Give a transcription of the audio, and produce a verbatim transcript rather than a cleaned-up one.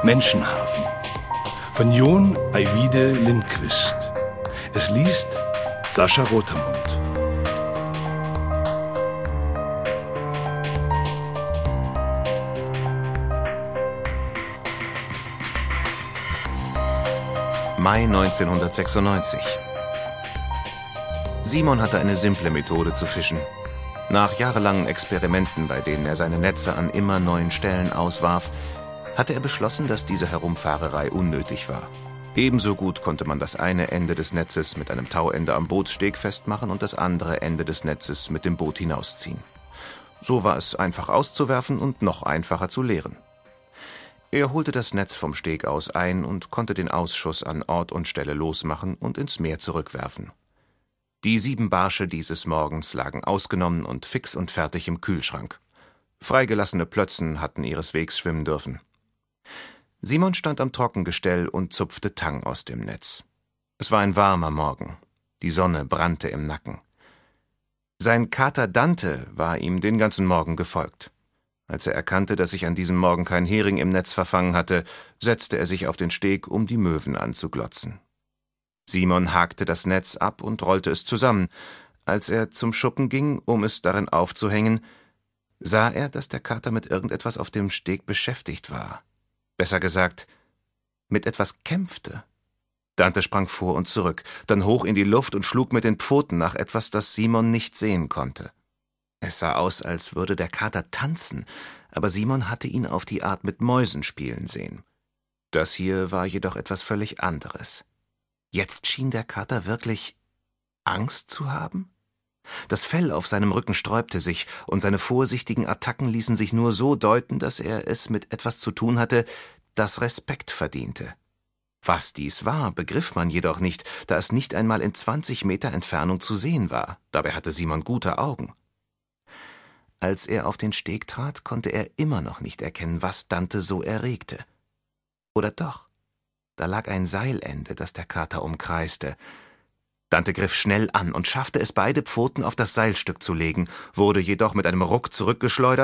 Menschenhafen von Jon Ajvide Lindqvist. Es liest Sascha Rotermund. Mai neunzehnhundertsechsundneunzig. Simon hatte eine simple Methode zu fischen. Nach jahrelangen Experimenten, bei denen er seine Netze an immer neuen Stellen auswarf, hatte er beschlossen, dass diese Herumfahrerei unnötig war. Ebenso gut konnte man das eine Ende des Netzes mit einem Tauende am Bootssteg festmachen und das andere Ende des Netzes mit dem Boot hinausziehen. So war es einfach auszuwerfen und noch einfacher zu leeren. Er holte das Netz vom Steg aus ein und konnte den Ausschuss an Ort und Stelle losmachen und ins Meer zurückwerfen. Die sieben Barsche dieses Morgens lagen ausgenommen und fix und fertig im Kühlschrank. Freigelassene Plötzen hatten ihres Wegs schwimmen dürfen. Simon stand am Trockengestell und zupfte Tang aus dem Netz. Es war ein warmer Morgen. Die Sonne brannte im Nacken. Sein Kater Dante war ihm den ganzen Morgen gefolgt. Als er erkannte, dass sich an diesem Morgen kein Hering im Netz verfangen hatte, setzte er sich auf den Steg, um die Möwen anzuglotzen. Simon hakte das Netz ab und rollte es zusammen. Als er zum Schuppen ging, um es darin aufzuhängen, sah er, dass der Kater mit irgendetwas auf dem Steg beschäftigt war. Besser gesagt, mit etwas kämpfte. Dante sprang vor und zurück, dann hoch in die Luft und schlug mit den Pfoten nach etwas, das Simon nicht sehen konnte. Es sah aus, als würde der Kater tanzen, aber Simon hatte ihn auf die Art mit Mäusen spielen sehen. Das hier war jedoch etwas völlig anderes. Jetzt schien der Kater wirklich Angst zu haben? Das Fell auf seinem Rücken sträubte sich, und seine vorsichtigen Attacken ließen sich nur so deuten, dass er es mit etwas zu tun hatte, das Respekt verdiente. Was dies war, begriff man jedoch nicht, da es nicht einmal in zwanzig Meter Entfernung zu sehen war. Dabei hatte Simon gute Augen. Als er auf den Steg trat, konnte er immer noch nicht erkennen, was Dante so erregte. Oder doch? Da lag ein Seilende, das der Kater umkreiste. Dante griff schnell an und schaffte es, beide Pfoten auf das Seilstück zu legen, wurde jedoch mit einem Ruck zurückgeschleudert